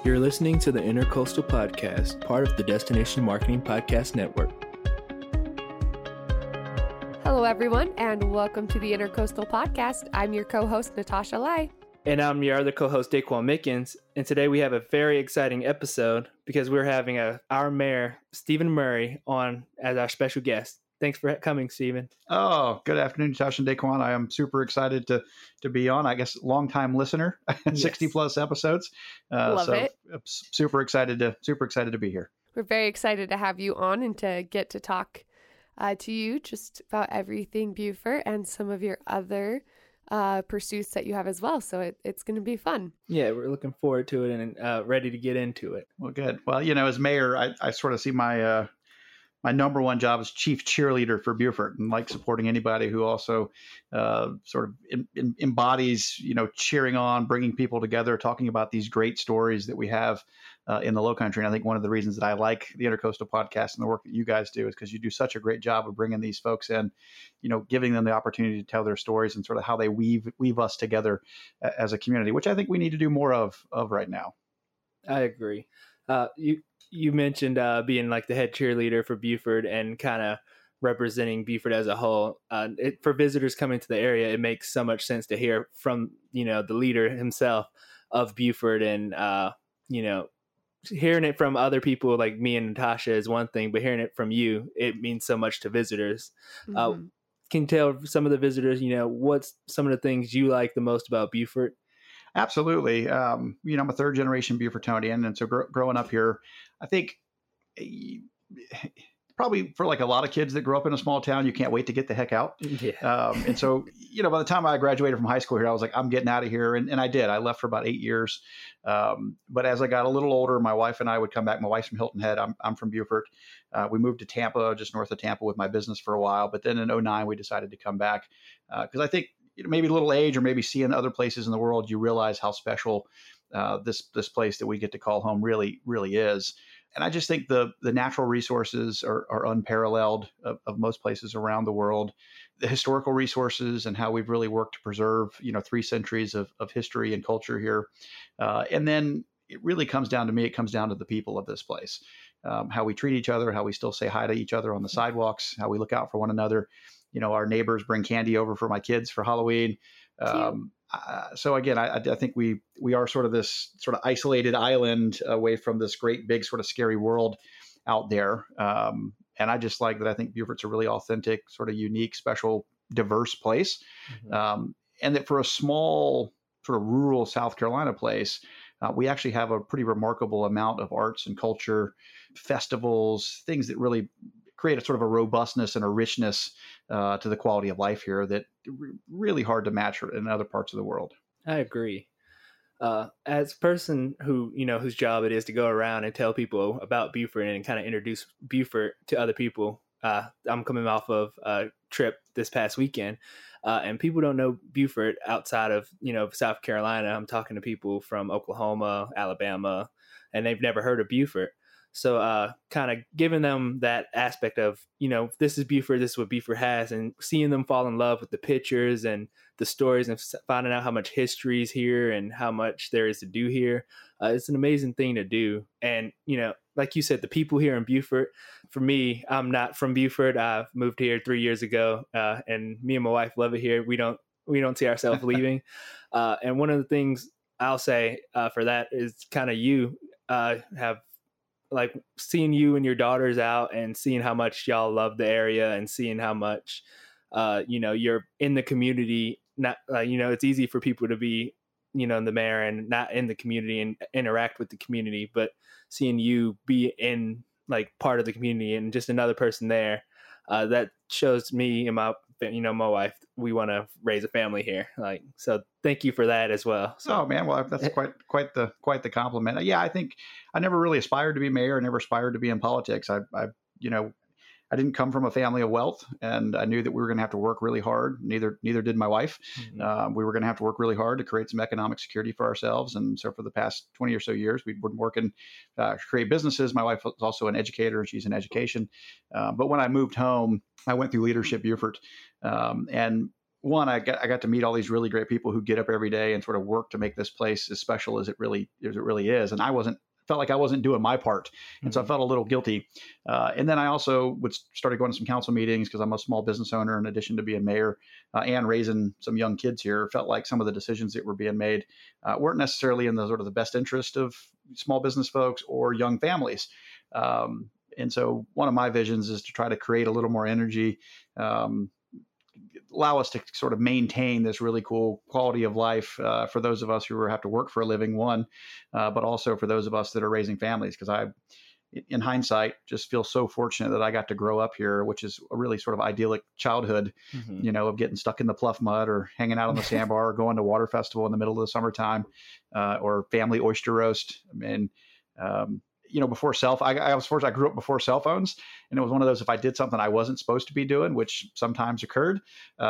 You're listening to the Intercoastal Podcast, part of the Destination Marketing Podcast Network. Hello, everyone, and welcome to the Intercoastal Podcast. I'm your co-host, Natasha Lai. And I'm your other co-host, Daquan Mickens. And today we have a very exciting episode because we're having our mayor, Stephen Murray, on as our special guest. Thanks for coming, Stephen. Oh, good afternoon, Natasha and Daquan. I am super excited to be on. I guess longtime listener, 60 plus episodes. Love it. Super excited to be here. We're very excited to have you on and to get to talk to you just about everything Beaufort and some of your other pursuits that you have as well. So it's going to be fun. Yeah, we're looking forward to it and ready to get into it. Well, good. Well, as mayor, I sort of see my number one job is chief cheerleader for Beaufort, and like supporting anybody who also sort of embodies, cheering on, bringing people together, talking about these great stories that we have in the Lowcountry. And I think one of the reasons that I like the Intercoastal Podcast and the work that you guys do is because you do such a great job of bringing these folks in, giving them the opportunity to tell their stories and sort of how they weave us together as a community, which I think we need to do more of right now. I agree. You mentioned being like the head cheerleader for Beaufort and kind of representing Beaufort as a whole. For visitors coming to the area, it makes so much sense to hear from, the leader himself of Beaufort, and, hearing it from other people like me and Natasha is one thing, but hearing it from you, it means so much to visitors. Mm-hmm. Can you tell some of the visitors, what's some of the things you like the most about Beaufort? Absolutely. I'm a third generation Beaufortonian. And so growing up here, I think probably for like a lot of kids that grow up in a small town, you can't wait to get the heck out. Yeah. And so, by the time I graduated from high school here, I was like, I'm getting out of here. And I did. I left for about 8 years. But as I got a little older, my wife and I would come back. My wife's from Hilton Head. I'm from Beaufort. We moved to Tampa, just north of Tampa, with my business for a while. But then in 2009, we decided to come back because I think, maybe a little age or maybe seeing other places in the world, you realize how special this place that we get to call home really, really is. And I just think the natural resources are unparalleled of most places around the world. The historical resources and how we've really worked to preserve, 3 centuries of history and culture here. And then it really comes down to the people of this place, how we treat each other, how we still say hi to each other on the sidewalks, how we look out for one another. Our neighbors bring candy over for my kids for Halloween. So again, I think we are sort of this sort of isolated island away from this great big sort of scary world out there. And I just like that. I think Beaufort's a really authentic, sort of unique, special, diverse place. Mm-hmm. And that for a small sort of rural South Carolina place, we actually have a pretty remarkable amount of arts and culture, festivals, things that really create a sort of a robustness and a richness to the quality of life here that really hard to match in other parts of the world. I agree. As a person who, whose job it is to go around and tell people about Beaufort and kind of introduce Beaufort to other people, I'm coming off of a trip this past weekend, and people don't know Beaufort outside of, South Carolina. I'm talking to people from Oklahoma, Alabama, and they've never heard of Beaufort. So kind of giving them that aspect of, this is Beaufort, this is what Beaufort has, and seeing them fall in love with the pictures and the stories and finding out how much history is here and how much there is to do here. It's an amazing thing to do. And, like you said, the people here in Beaufort, for me, I'm not from Beaufort. I moved here 3 years ago, and me and my wife love it here. We don't see ourselves leaving. And one of the things I'll say for that is kind of you have, like, seeing you and your daughters out and seeing how much y'all love the area and seeing how much, you're in the community. Not, it's easy for people to be, in the mayor and not in the community and interact with the community, but seeing you be in like part of the community and just another person there, that shows me and my wife, we want to raise a family here. Like, so thank you for that as well. So. Oh man, well, that's quite the compliment. Yeah, I think I never really aspired to be mayor. I never aspired to be in politics. I didn't come from a family of wealth, and I knew that we were going to have to work really hard. Neither did my wife. Mm-hmm. We were going to have to work really hard to create some economic security for ourselves. And so for the past 20 or so years, we've been working to create businesses. My wife was also an educator. She's in education. But when I moved home, I went through Leadership Beaufort. And one, I got to meet all these really great people who get up every day and sort of work to make this place as special as it really is. And felt like I wasn't doing my part. And so I felt a little guilty. And then I also started going to some council meetings because I'm a small business owner in addition to being mayor and raising some young kids here. Felt like some of the decisions that were being made weren't necessarily in the sort of the best interest of small business folks or young families. And so one of my visions is to try to create a little more energy, allow us to sort of maintain this really cool quality of life for those of us who have to work for a living, but also for those of us that are raising families. Because I, in hindsight, just feel so fortunate that I got to grow up here, which is a really sort of idyllic childhood, of getting stuck in the pluff mud or hanging out on the sandbar or going to water festival in the middle of the summertime or family oyster roast. I mean, before I was fortunate. I grew up before cell phones, and it was one of those, if I did something I wasn't supposed to be doing, which sometimes occurred,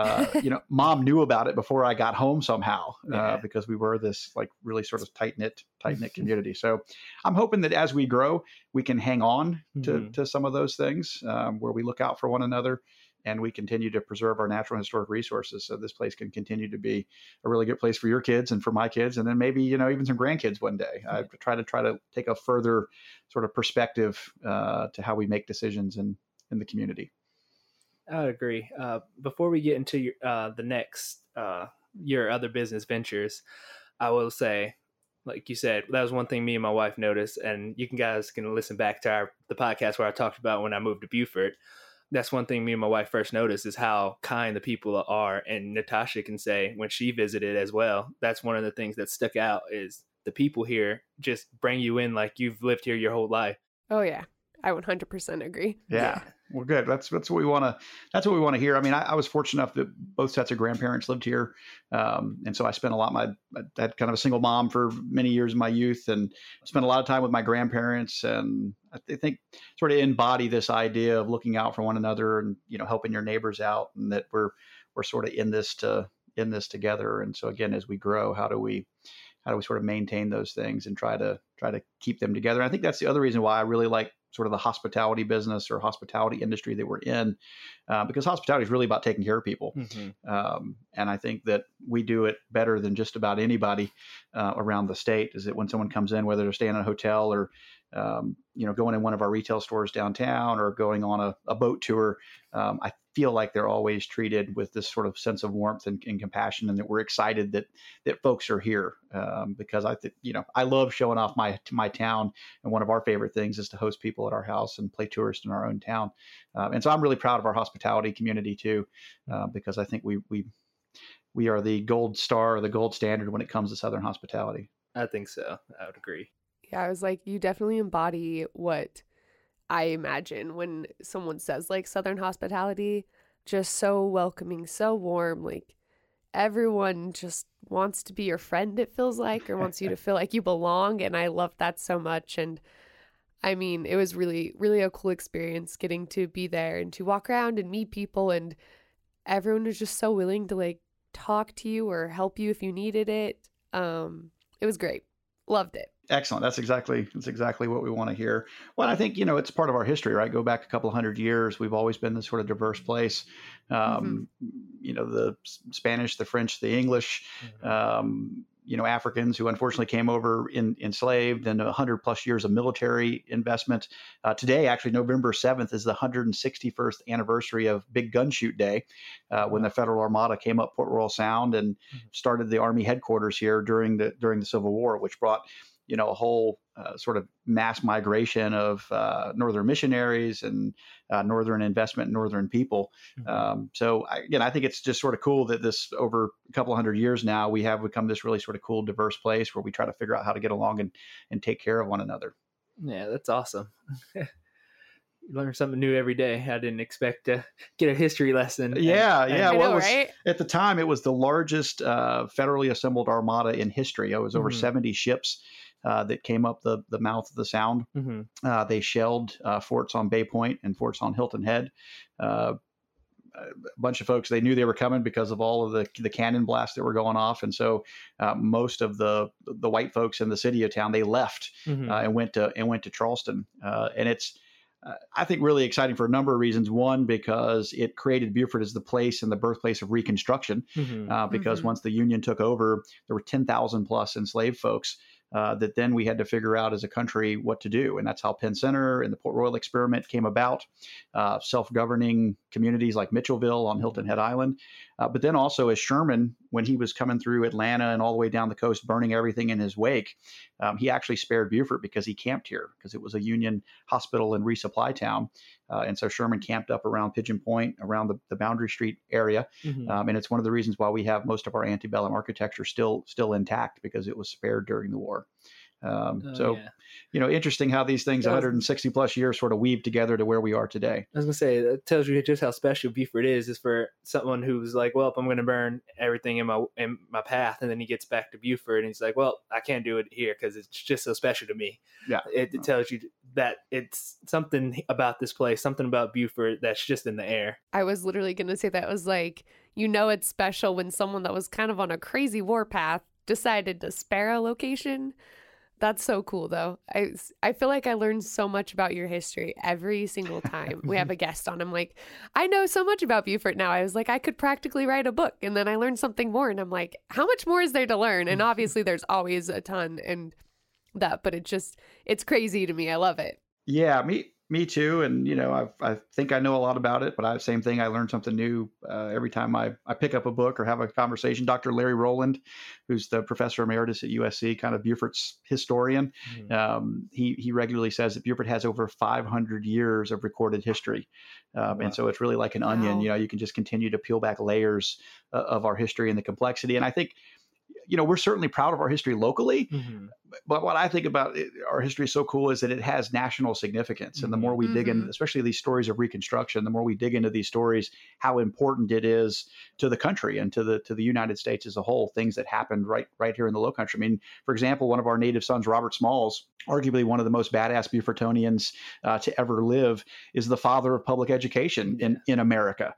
mom knew about it before I got home somehow, because we were this like really sort of tight knit community. So I'm hoping that as we grow, we can hang on to some of those things where we look out for one another and we continue to preserve our natural and historic resources. So this place can continue to be a really good place for your kids and for my kids. And then maybe, even some grandkids one day. I try to take a further sort of perspective to how we make decisions in the community. I would agree. Before we get into the next, your other business ventures, I will say, like you said, that was one thing me and my wife noticed, and you guys can listen back to the podcast where I talked about when I moved to Beaufort. That's one thing me and my wife first noticed is how kind the people are. And Natasha can say when she visited as well, that's one of the things that stuck out is the people here just bring you in like you've lived here your whole life. Oh yeah. I 100% agree. Yeah. Well, good. That's what we want to. That's what we want to hear. I mean, I was fortunate enough that both sets of grandparents lived here, and so I spent a lot. I had kind of a single mom for many years of my youth, and spent a lot of time with my grandparents. And I think sort of embody this idea of looking out for one another and helping your neighbors out, and that we're sort of in this together. And so again, as we grow, how do we sort of maintain those things and try to keep them together? And I think that's the other reason why I really like sort of the hospitality business or hospitality industry that we're in, because hospitality is really about taking care of people. And I think that we do it better than just about anybody around the state. Is that when someone comes in, whether they're staying in a hotel or going in one of our retail stores downtown or going on a boat tour, I feel like they're always treated with this sort of sense of warmth and compassion, and that we're excited that folks are here, because I think, I love showing off my town. And one of our favorite things is to host people at our house and play tourists in our own town. And so I'm really proud of our hospitality community too, because I think we are the gold star, or the gold standard when it comes to Southern hospitality. I think so. I would agree. Yeah. I was like, you definitely embody what I imagine when someone says like Southern hospitality, just so welcoming, so warm, like everyone just wants to be your friend, it feels like, or wants you to feel like you belong. And I love that so much. And I mean, it was really, really a cool experience getting to be there and to walk around and meet people. And everyone was just so willing to like talk to you or help you if you needed it. It was great. Loved it. Excellent. That's exactly what we want to hear. Well, I think, it's part of our history, right? Go back a couple of hundred years. We've always been this sort of diverse place. The Spanish, the French, the English, Africans who unfortunately came over enslaved, and 100+ years of military investment. Today, actually, November 7th is the 161st anniversary of Big Gun Shoot Day, when the Federal Armada came up Port Royal Sound and started the Army headquarters here during the Civil War, which brought a whole sort of mass migration of Northern missionaries and Northern investment in Northern people. So I think it's just sort of cool that this over a couple of hundred years now, we have become this really sort of cool, diverse place where we try to figure out how to get along and take care of one another. Yeah, that's awesome. You learn something new every day. I didn't expect to get a history lesson. Yeah. Well, right? At the time, it was the largest federally assembled armada in history. It was over 70 ships that came up the mouth of the Sound. They shelled forts on Bay Point and forts on Hilton Head. A bunch of folks, they knew they were coming because of all of the cannon blasts that were going off. And so most of the white folks in the city of town, they left and went to Charleston. And I think really exciting for a number of reasons. One, because it created Beaufort as the place and the birthplace of Reconstruction, because once the Union took over, there were 10,000 plus enslaved folks that then we had to figure out as a country what to do. And that's how Penn Center and the Port Royal experiment came about, self-governing communities like Mitchellville on Hilton Head Island. But then also as Sherman, when he was coming through Atlanta and all the way down the coast, burning everything in his wake, he actually spared Beaufort because he camped here because it was a Union hospital and resupply town. And so Sherman camped up around Pigeon Point, around the Boundary Street area. And it's one of the reasons why we have most of our antebellum architecture still intact, because it was spared during the war. Interesting how these things 160 plus years sort of weave together to where we are today. I was going to say, that tells you just how special Beaufort is for someone who's like, well, if I'm going to burn everything in my path, and then he gets back to Beaufort and he's like, well, I can't do it here because it's just so special to me. Yeah. It tells you that it's something about this place, something about Beaufort that's just in the air. I was literally going to say that. Was like, it's special when someone that was kind of on a crazy war path decided to spare a location. That's so cool, though. I feel like I learned so much about your history every single time we have a guest on. I'm like, I know so much about Beaufort now. I was like, I could practically write a book. And then I learned something more. And I'm like, how much more is there to learn? And obviously there's always a ton but it's crazy to me. I love it. Yeah, me too. And, I think I know a lot about it, but same thing. I learn something new every time I pick up a book or have a conversation. Dr. Larry Rowland, who's the professor emeritus at USC, kind of Beaufort's historian. He regularly says that Beaufort has over 500 years of recorded history. And so it's really like an onion. You can just continue to peel back layers of our history and the complexity. And I think, we're certainly proud of our history locally, but what I think about our history is so cool is that it has national significance. And the more we dig in, especially these stories of Reconstruction, the more we dig into these stories, how important it is to the country and to the United States as a whole, things that happened right here in the Low Country. I mean, for example, one of our native sons, Robert Smalls, arguably one of the most badass Beaufortonians to ever live, is the father of public education in America.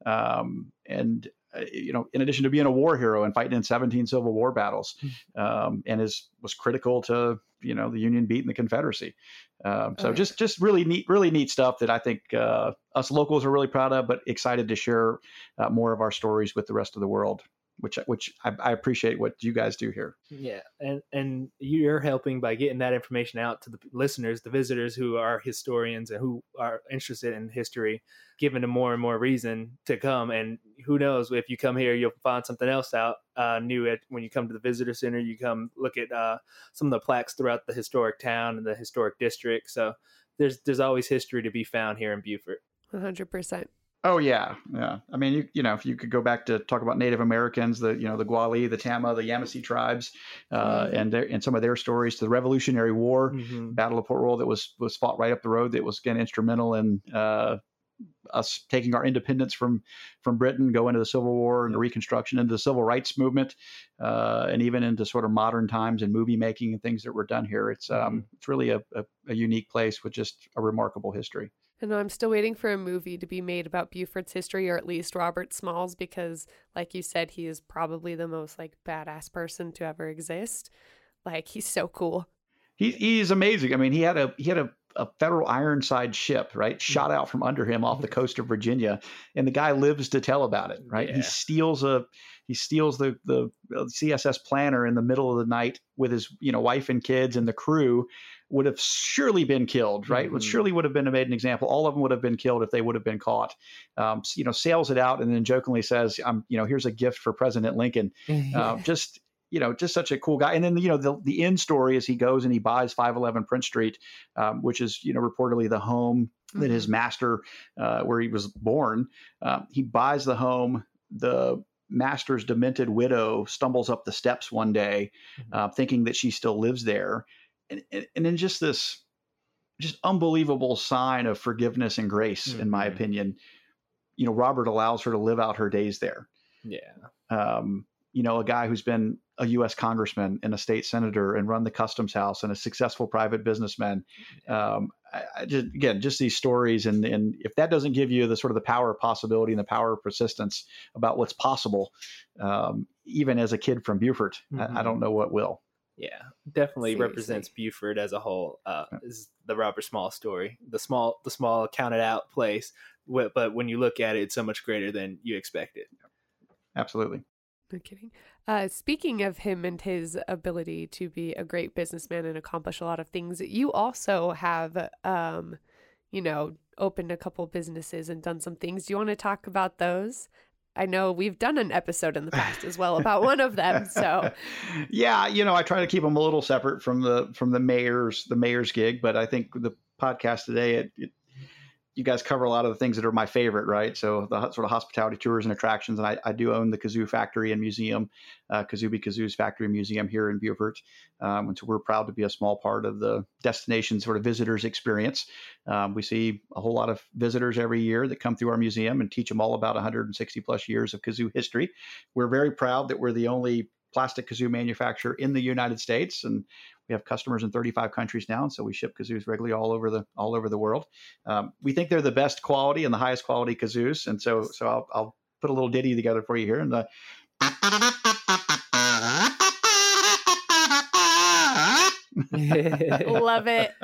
In addition to being a war hero and fighting in 17 Civil War battles, and was critical to, the Union beating the Confederacy. Just really neat stuff that I think us locals are really proud of, but excited to share more of our stories with the rest of the world, which I appreciate what you guys do here. Yeah. And you're helping by getting that information out to the listeners, the visitors who are historians and who are interested in history, giving them more and more reason to come. And who knows, if you come here, you'll find something else out new when you come to the visitor center. You come look at some of the plaques throughout the historic town and the historic district. So there's always history to be found here in Beaufort. 100%. Oh yeah. I mean, if you could go back to talk about Native Americans, the Gwali, the Tama, the Yamasee tribes, and some of their stories, to the Revolutionary War, Battle of Port Royal that was fought right up the road, that was again instrumental in us taking our independence from Britain, go into the Civil War and the Reconstruction, into the Civil Rights Movement, and even into sort of modern times and movie making and things that were done here. It's really a unique place with just a remarkable history. And I'm still waiting for a movie to be made about Beaufort's history, or at least Robert Smalls, because like you said, he is probably the most badass person to ever exist. He's so cool. He's amazing. I mean, he had a Federal Ironside ship, right, shot out from under him off the coast of Virginia, and the guy lives to tell about it, right? Yeah. He steals the CSS Planner in the middle of the night with his wife and kids, and the crew would have surely been killed, right? Surely would have been made an example. All of them would have been killed if they would have been caught. Sails it out and then jokingly says, here's a gift for President Lincoln. Just such a cool guy. And then, the end story is he goes and he buys 511 Prince Street, which is, reportedly the home that his master, where he was born. He buys the home. The master's demented widow stumbles up the steps one day, thinking that she still lives there. And then just this unbelievable sign of forgiveness and grace, in my opinion, Robert allows her to live out her days there. Yeah. A guy who's been a U.S. congressman and a state senator and run the customs house and a successful private businessman. Just these stories. And if that doesn't give you the sort of the power of possibility and the power of persistence about what's possible, even as a kid from Beaufort, I don't know what will. Yeah, definitely represents Seriously. Buford as a whole. Is the Robert Small story, the small counted out place, but when you look at it, it's so much greater than you expected. Absolutely. No kidding. Speaking of him and his ability to be a great businessman and accomplish a lot of things, you also have, opened a couple businesses and done some things. Do you want to talk about those? I know we've done an episode in the past as well about one of them. So yeah, I try to keep them a little separate from the mayor's gig, but I think the podcast today, you guys cover a lot of the things that are my favorite, right? So the sort of hospitality tours and attractions, and I do own the Kazoo Factory and Museum, Kazoo's Factory and Museum here in Beaufort, and so we're proud to be a small part of the destination sort of visitors experience. We see a whole lot of visitors every year that come through our museum and teach them all about 160 plus years of kazoo history. We're very proud that we're the only plastic kazoo manufacturer in the United States, and we have customers in 35 countries now, and so we ship kazoos regularly all over the world. We think they're the best quality and the highest quality kazoos, and so I'll put a little ditty together for you here. And love it.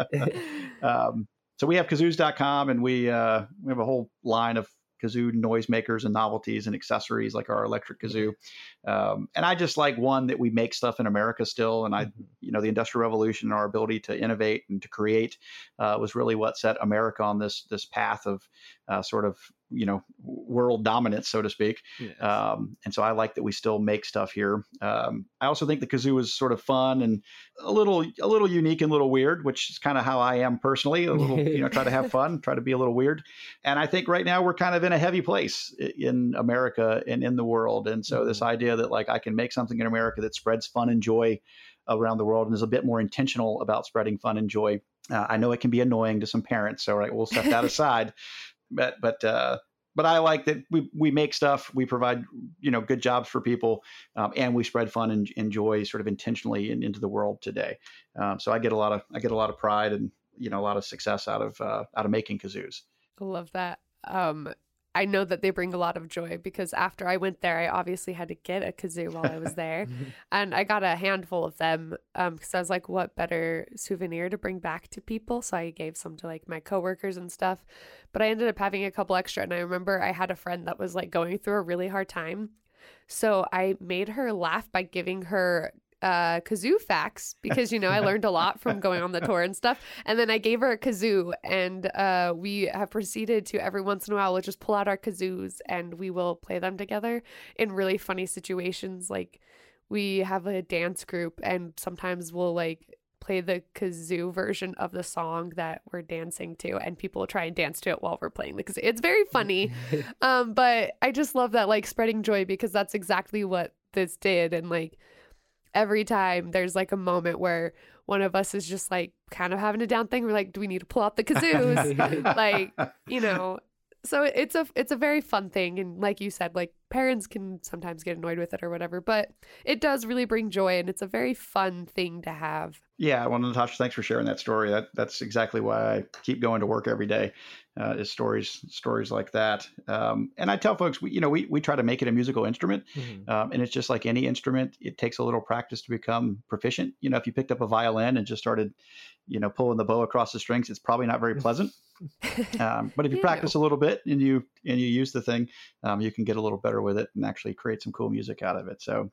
So we have kazoos.com, and we have a whole line of kazoo noisemakers and novelties and accessories like our electric kazoo. And I just like one that we make stuff in America still. And the Industrial Revolution and our ability to innovate and to create was really what set America on this path of sort of, world dominance, so to speak. Yes. And so I like that we still make stuff here. I also think the kazoo is sort of fun and a little unique and a little weird, which is kind of how I am personally. A little, try to have fun, try to be a little weird. And I think right now we're kind of in a heavy place in America and in the world. And so this idea that like I can make something in America that spreads fun and joy around the world and is a bit more intentional about spreading fun and joy. I know it can be annoying to some parents, so we'll set that aside. But I like that we make stuff, we provide good jobs for people, and we spread fun and joy sort of intentionally into the world today. So I get a lot of pride and a lot of success out of making kazoos. I love that. I know that they bring a lot of joy because after I went there, I obviously had to get a kazoo while I was there. And I got a handful of them because I was like, what better souvenir to bring back to people? So I gave some to like my coworkers and stuff. But I ended up having a couple extra. And I remember I had a friend that was like going through a really hard time. So I made her laugh by giving her kazoo facts because I learned a lot from going on the tour and stuff, and then I gave her a kazoo, and we have proceeded to every once in a while we'll just pull out our kazoos and we will play them together in really funny situations. Like we have a dance group and sometimes we'll like play the kazoo version of the song that we're dancing to, and people will try and dance to it while we're playing the kazoo. It's very funny. But I just love that, like, spreading joy, because that's exactly what this did. And like every time there's like a moment where one of us is just like kind of having a down thing, we're like, do we need to pull out the kazoos? Like, so it's a very fun thing. And like you said, like parents can sometimes get annoyed with it or whatever, but it does really bring joy, and it's a very fun thing to have. Yeah, well, Natasha, thanks for sharing that story. That's exactly why I keep going to work every day. Is stories like that. And I tell folks, we try to make it a musical instrument, and it's just like any instrument. It takes a little practice to become proficient. If you picked up a violin and just started, pulling the bow across the strings, it's probably not very pleasant. But if you practice a little bit and you use the thing, you can get a little better with it and actually create some cool music out of it. So,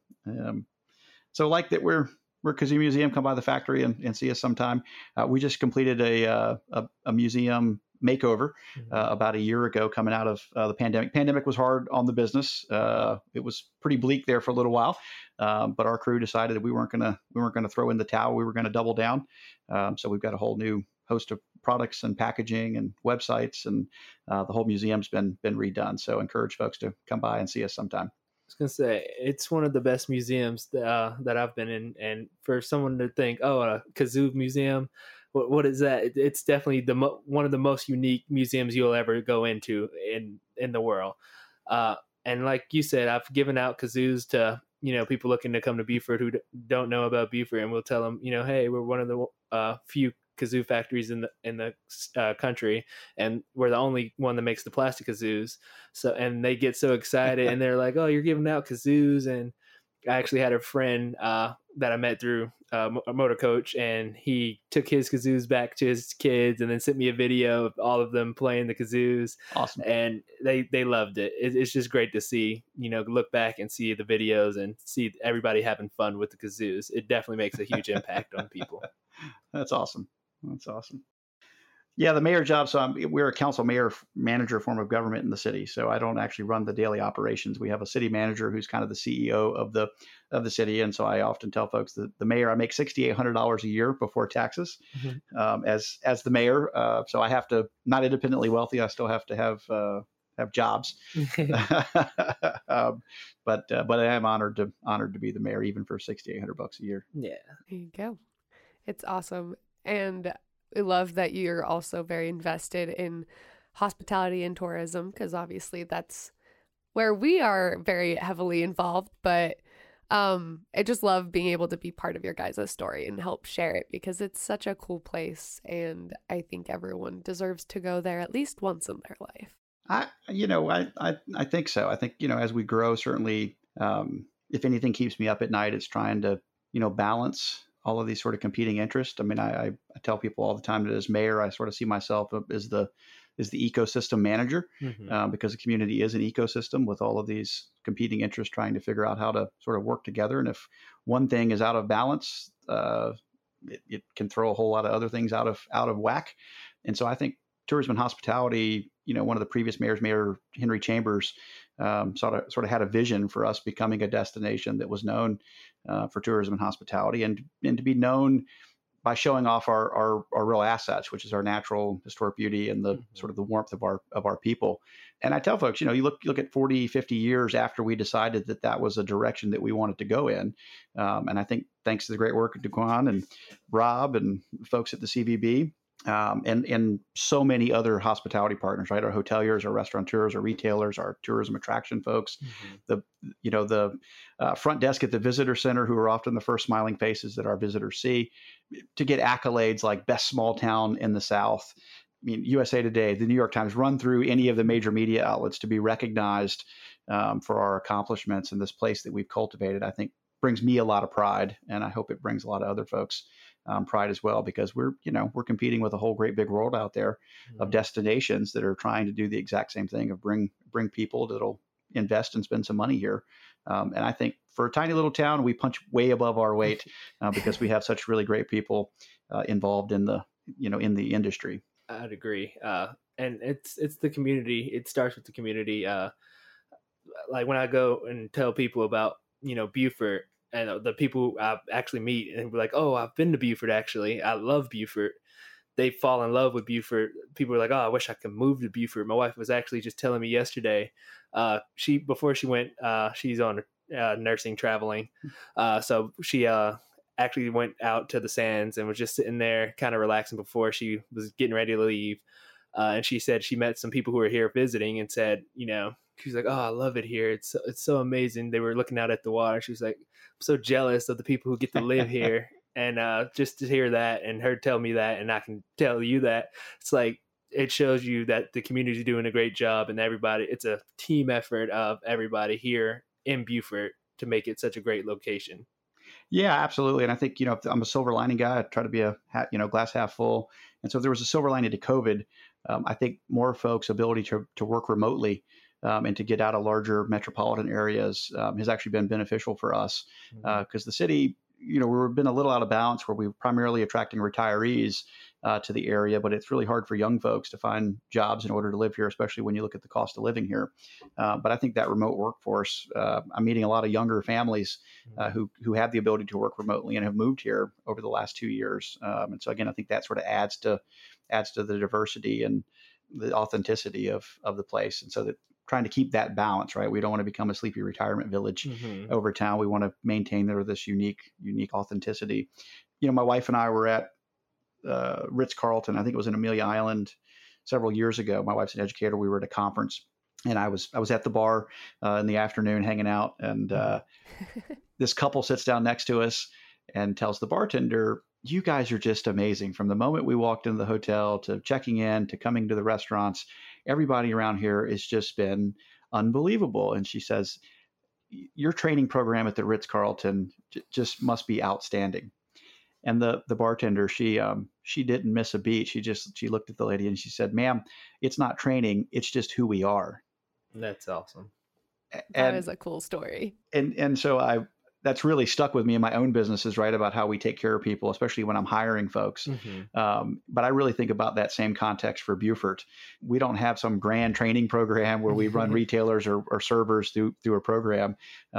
like that, we're Kazoo Museum. Come by the factory and see us sometime. We just completed a museum makeover about a year ago, coming out of the pandemic. Pandemic was hard on the business. It was pretty bleak there for a little while, but our crew decided that we weren't gonna throw in the towel. We were going to double down. So we've got a whole new host of products and packaging and websites, and the whole museum's been redone. So encourage folks to come by and see us sometime. I was gonna say it's one of the best museums that I've been in, and for someone to think, oh, a kazoo museum, what is that? It's definitely one of the most unique museums you'll ever go into in the world. And like you said, I've given out kazoos to people looking to come to Beaufort who don't know about Beaufort, and we'll tell them, hey, we're one of the few kazoo factories in the country, and we're the only one that makes the plastic kazoos. So, and they get so excited and they're like, oh, you're giving out kazoos, and I actually had a friend that I met through a motor coach, and he took his kazoos back to his kids and then sent me a video of all of them playing the kazoos. Awesome. And they loved it. It's just great to see, look back and see the videos and see everybody having fun with the kazoos. It definitely makes a huge impact on people. That's awesome. That's awesome. Yeah, the mayor job. So we're a council mayor manager form of government in the city. So I don't actually run the daily operations. We have a city manager who's kind of the CEO of the city. And so I often tell folks that the mayor, I make $6,800 a year before taxes as the mayor. So I have to, not independently wealthy, I still have to have jobs. But I am honored to be the mayor, even for $6,800 a year. Yeah. There you go. It's awesome. And I love that you're also very invested in hospitality and tourism, because obviously that's where we are very heavily involved. But I just love being able to be part of your guys' story and help share it, because it's such a cool place. And I think everyone deserves to go there at least once in their life. I think so. I think, as we grow, certainly, if anything keeps me up at night, it's trying to, balance all of these sort of competing interests. I mean, I tell people all the time that as mayor, I sort of see myself as the ecosystem manager, because the community is an ecosystem with all of these competing interests trying to figure out how to sort of work together. And if one thing is out of balance, it can throw a whole lot of other things out of whack. And so I think tourism and hospitality, one of the previous mayors, Mayor Henry Chambers, sort of had a vision for us becoming a destination that was known for tourism and hospitality, and to be known by showing off our real assets, which is our natural historic beauty and the sort of the warmth of our people. And I tell folks, you look at 40, 50 years after we decided that was a direction that we wanted to go in. And I think thanks to the great work of Daquan and Rob and folks at the CVB, and so many other hospitality partners, right? Our hoteliers, our restaurateurs, our retailers, our tourism attraction folks, the front desk at the visitor center, who are often the first smiling faces that our visitors see, to get accolades like best small town in the South. I mean, USA Today, the New York Times, run through any of the major media outlets to be recognized for our accomplishments in this place that we've cultivated, I think brings me a lot of pride. And I hope it brings a lot of other folks pride as well, because we're competing with a whole great big world out there of destinations that are trying to do the exact same thing of bring people that'll invest and spend some money here. And I think for a tiny little town, we punch way above our weight because we have such really great people involved in the industry. I'd agree. And it's the community. It starts with the community. Like when I go and tell people about, Beaufort, and the people I actually meet and be like, oh, I've been to Beaufort, actually. I love Beaufort. They fall in love with Beaufort. People are like, oh, I wish I could move to Beaufort. My wife was actually just telling me yesterday, before she went, she's on nursing traveling. So she actually went out to the sands and was just sitting there kind of relaxing before she was getting ready to leave. And she said she met some people who were here visiting and said, she's like, oh, I love it here. It's so amazing. They were looking out at the water. She was like, I'm so jealous of the people who get to live here. And just to hear that and her tell me that, and I can tell you that, it's like, it shows you that the community is doing a great job, and it's a team effort of everybody here in Beaufort to make it such a great location. Yeah, absolutely. And I think, I'm a silver lining guy. I try to be a glass half full. And so if there was a silver lining to COVID, I think more folks' ability to work remotely and to get out of larger metropolitan areas has actually been beneficial for us, because the city, we've been a little out of balance where we're primarily attracting retirees to the area, but it's really hard for young folks to find jobs in order to live here, especially when you look at the cost of living here. But I think that remote workforce, I'm meeting a lot of younger families who have the ability to work remotely and have moved here over the last 2 years. And so again, I think that sort of adds to the diversity and the authenticity of the place. And so that trying to keep that balance, right? We don't want to become a sleepy retirement village over town. We want to maintain this unique authenticity. My wife and I were at Ritz-Carlton. I think it was in Amelia Island several years ago. My wife's an educator. We were at a conference, and I was at the bar in the afternoon hanging out, and this couple sits down next to us and tells the bartender, "You guys are just amazing. From the moment we walked into the hotel to checking in to coming to the restaurants, everybody around here has just been unbelievable." And she says, your training program at the Ritz-Carlton just must be outstanding. And the bartender, she didn't miss a beat. She looked at the lady and she said, "Ma'am, it's not training. It's just who we are." That's awesome. That is a cool story. And so that's really stuck with me in my own businesses, right? About how we take care of people, especially when I'm hiring folks. But I really think about that same context for Beaufort. We don't have some grand training program where we run retailers or servers through a program.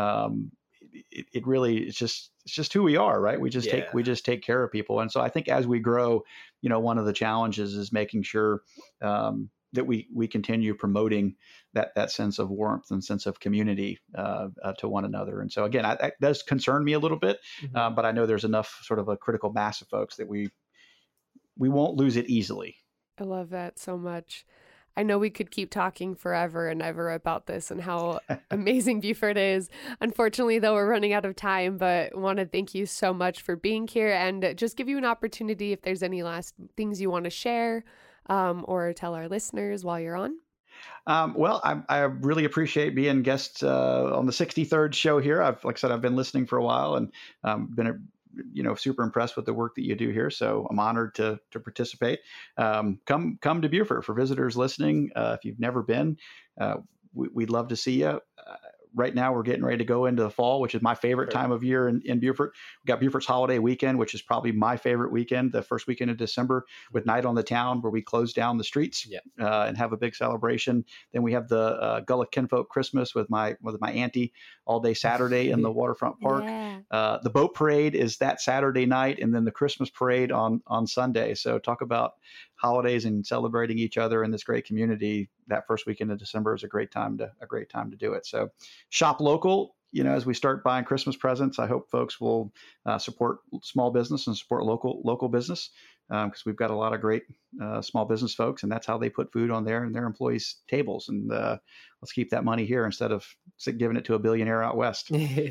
It really, it's just who we are, right? We just take care of people. And so I think as we grow, one of the challenges is making sure that we continue promoting that sense of warmth and sense of community to one another. And so again, that does concern me a little bit, but I know there's enough sort of a critical mass of folks that we won't lose it easily. I love that so much. I know we could keep talking forever and ever about this and how amazing Beaufort is. Unfortunately, though, we're running out of time, but want to thank you so much for being here and just give you an opportunity if there's any last things you want to share or tell our listeners while you're on. Well, I really appreciate being guest on the 63rd show here. Like I said, I've been listening for a while and been super impressed with the work that you do here. So I'm honored to participate. Come to Beaufort for visitors listening. If you've never been, we'd love to see you. Right now, we're getting ready to go into the fall, which is my favorite time of year in Beaufort. We've got Beaufort's Holiday Weekend, which is probably my favorite weekend, the first weekend of December, with Night on the Town, where we close down the streets and have a big celebration. Then we have the Gullah Kinfolk Christmas with my auntie all day Saturday in the waterfront park. Yeah. The boat parade is that Saturday night, and then the Christmas parade on Sunday. So talk about holidays and celebrating each other in this great community. That first weekend of December is a great time to do it. So shop local. As we start buying Christmas presents, I hope folks will support small business and support local business because we've got a lot of great small business folks, and that's how they put food on their employees' tables. And let's keep that money here instead of giving it to a billionaire out west.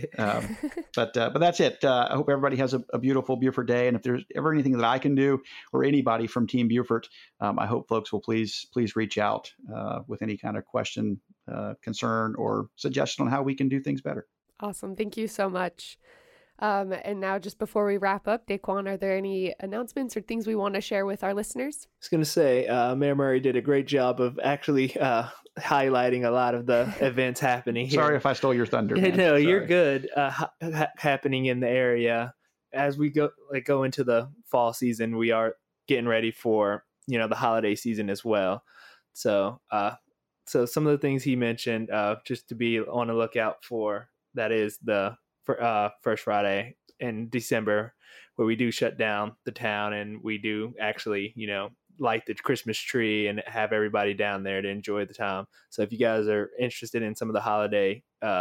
But that's it. I hope everybody has a beautiful Beaufort day. And if there's ever anything that I can do or anybody from Team Beaufort, I hope folks will please reach out with any kind of question, concern, or suggestion on how we can do things better. Awesome. Thank you so much. And now just before we wrap up, Daquan, are there any announcements or things we want to share with our listeners? I was going to say, Mayor Murray did a great job of actually highlighting a lot of the events happening here. Sorry if I stole your thunder. No, sorry. You're good. Happening in the area. As we go into the fall season, we are getting ready for, the holiday season as well. So some of the things he mentioned, just to be on the lookout for, that is the First Friday in December, where we do shut down the town and we do actually, light the Christmas tree and have everybody down there to enjoy the time. So if you guys are interested in some of the holiday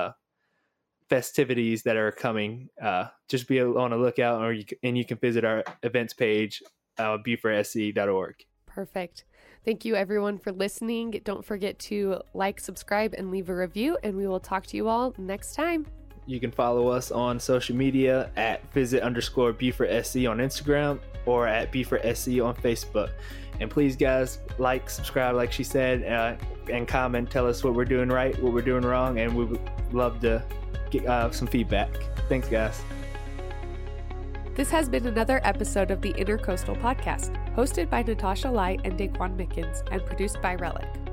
festivities that are coming, just be on a lookout, and you can visit our events page, BeaufortSC.org. Perfect. Thank you everyone for listening. Don't forget to like, subscribe, and leave a review, and we will talk to you all next time. You can follow us on social media at visit_BeaufortSC on Instagram or at BeaufortSC on Facebook. And please, guys, like, subscribe, like she said, and comment. Tell us what we're doing right, what we're doing wrong, and we would love to get some feedback. Thanks, guys. This has been another episode of the Intercoastal Podcast, hosted by Natasha Light and Daquan Mickens, and produced by Relic.